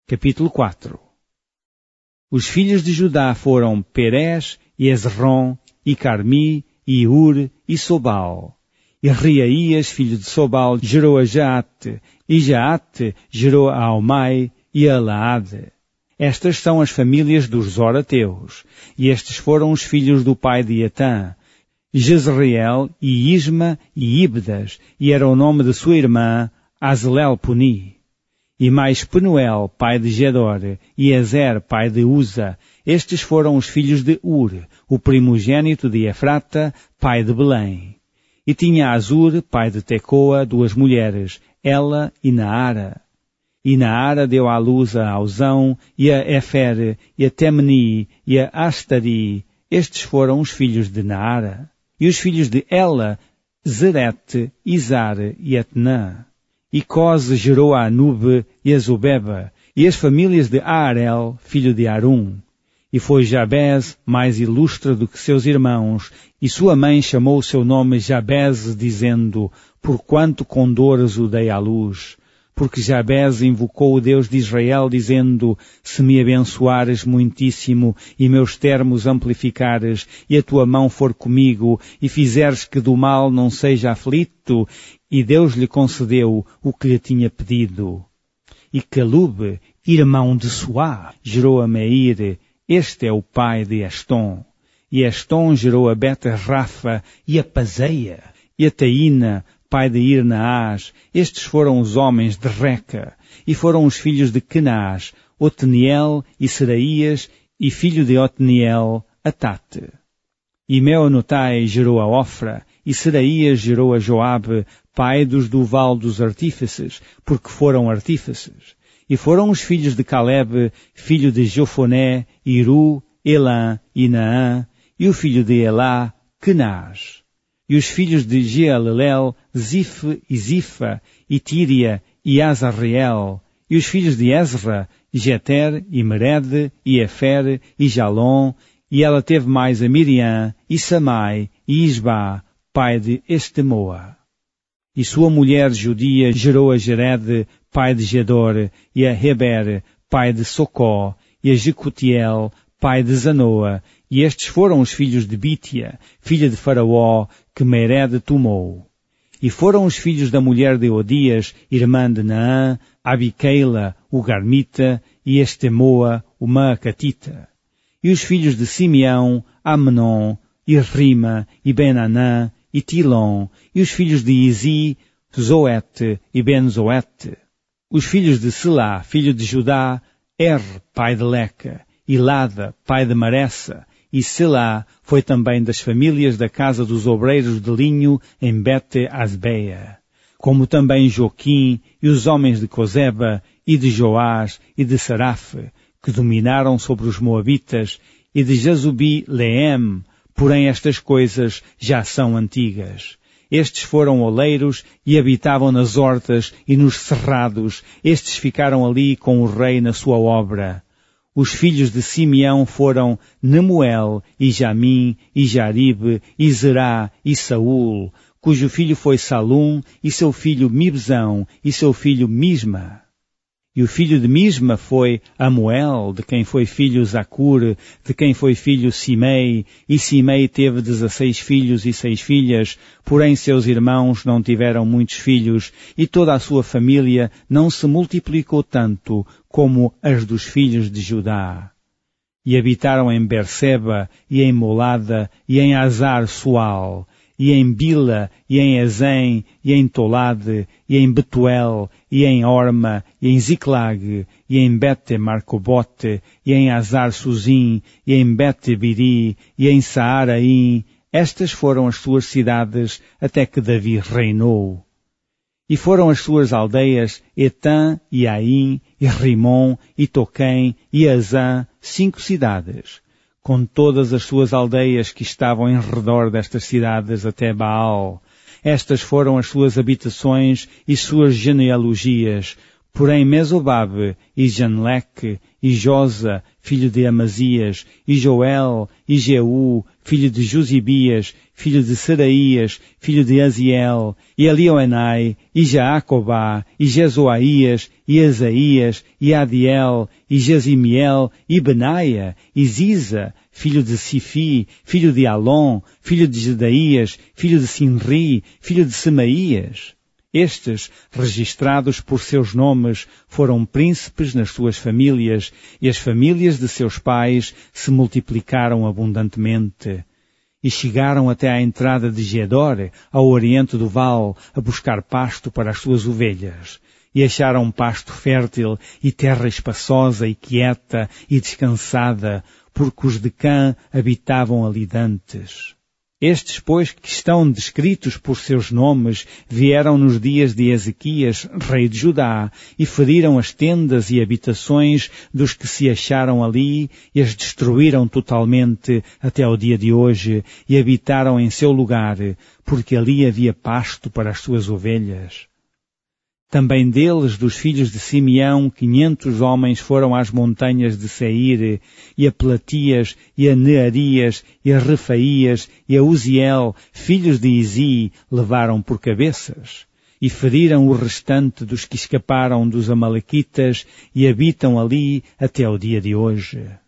Capítulo 4. Os filhos de Judá foram Perez, e Ezrom, e Carmi, e Ur, e Sobal. E Reaías, filho de Sobal, gerou a Jaate, e Jaate gerou a Almai e a Laade. Estas são as famílias dos Zorateus, e estes foram os filhos do pai de Etã, Jezreel, e Isma, e Ibdas, e era o nome de sua irmã, Azelelponi. E mais Penuel, pai de Gedor, e Ezer, pai de Uza. Estes foram os filhos de Ur, o primogênito de Efrata, pai de Belém. E tinha Azur, pai de Tecoa, 2 mulheres, Ela e Naara. E Naara deu à luz a Auzão, e a Efer, e a Temni, e a Astari. Estes foram os filhos de Naara. E os filhos de Ela, Zerete, Izar e Etnã. E Cose gerou a Anube e a Zobeba, e as famílias de Aarel, filho de Arum. E foi Jabez mais ilustre do que seus irmãos, e sua mãe chamou o seu nome Jabez, dizendo, porquanto com dores o dei à luz. Porque Jabez invocou o Deus de Israel, dizendo, se me abençoares muitíssimo, e meus termos amplificares, e a tua mão for comigo, e fizeres que do mal não seja aflito, e Deus lhe concedeu o que lhe tinha pedido. E Calube, irmão de Suá, gerou a Meir, este é o pai de Estom. E Estom gerou a Bet-Rafa e a Pazeia, e a Taína, pai de Irnaás. Estes foram os homens de Reca, e foram os filhos de Kenaz, Otniel e Seraías, e filho de Otniel, Atate. E Meonotai gerou a Ofra, e Seraías gerou a Joabe, pai dos do Val dos Artífices, porque foram artífices. E foram os filhos de Caleb, filho de Jofoné, Iru, Elã e Naã, e o filho de Elá, Kenaz. E os filhos de Jealelel, Zif e Zifa, e Tíria e Azarreel. E os filhos de Ezra, Jeter e Mered, e Efer e Jalom. E ela teve mais a Miriam, e Samai, e Isba, pai de Estemoa. E sua mulher judia gerou a Jered, pai de Gedor, e a Heber, pai de Socó, e a Jecutiel, pai de Zanoa, e estes foram os filhos de Bítia, filha de Faraó, que Mered tomou. E foram os filhos da mulher de Odias, irmã de Naã, Abicaila, o Garmita, e Estemoa, o Maacatita. E os filhos de Simeão, Amnon, e Rima, e Benanã, e Tilon, e os filhos de Izi, Zoete e Ben-Zoete. Os filhos de Selá, filho de Judá, pai de Leca, e Lada, pai de Maressa, e Selá foi também das famílias da casa dos obreiros de linho em Bete-Asbeia, como também Joquim e os homens de Cozeba, e de Joás, e de Sarafe, que dominaram sobre os Moabitas, e de Jazubi-Leem, porém estas coisas já são antigas. Estes foram oleiros e habitavam nas hortas e nos cerrados. Estes ficaram ali com o rei na sua obra. Os filhos de Simeão foram Nemuel, e Jamim, e Jaribe, e Zerá, e Saul, cujo filho foi Salum, e seu filho Mibzão, e seu filho Misma. E o filho de Misma foi Amuel, de quem foi filho Zacur, de quem foi filho Simei, e Simei teve 16 filhos e 6 filhas, porém seus irmãos não tiveram muitos filhos, e toda a sua família não se multiplicou tanto como as dos filhos de Judá. E habitaram em Berseba, e em Molada, e em Azar-Sual, e em Bila, e em Azém, e em Tolade, e em Betuel, e em Orma, e em Ziclag, e em Bete-Marcobote, e em Azar-Suzim, e em Bete-Biri, e em Saaraim. Estas foram as suas cidades até que Davi reinou. E foram as suas aldeias Etã, e Aim, e Rimon, e Toquém, e Azã, 5 cidades, com todas as suas aldeias que estavam em redor destas cidades até Baal. Estas foram as suas habitações e suas genealogias, Porém Mesobabe, e Janleque, e Josa, filho de Amazias, e Joel, e Jeú, filho de Josibias, filho de Seraías, filho de Aziel, e Elioenai, e Jaacobá, e Jezoaías, e Asaías, e Adiel, e Jezimiel, e Benaia, e Ziza, filho de Sifi, filho de Alon, filho de Jedaías, filho de Sinri, filho de Semaías. Estes, registrados por seus nomes, foram príncipes nas suas famílias, e as famílias de seus pais se multiplicaram abundantemente. E chegaram até à entrada de Gedor, ao oriente do vale, a buscar pasto para as suas ovelhas. E acharam pasto fértil, e terra espaçosa, e quieta, e descansada, porque os de Cã habitavam ali dantes. Estes, pois, que estão descritos por seus nomes, vieram nos dias de Ezequias, rei de Judá, e feriram as tendas e habitações dos que se acharam ali, e as destruíram totalmente até ao dia de hoje, e habitaram em seu lugar, porque ali havia pasto para as suas ovelhas. Também deles, dos filhos de Simeão, 500 homens foram às montanhas de Seir, e a Platias, e a Nearias, e a Refaías, e a Uziel, filhos de Izi, levaram por cabeças. E feriram o restante dos que escaparam dos Amalequitas, e habitam ali até o dia de hoje.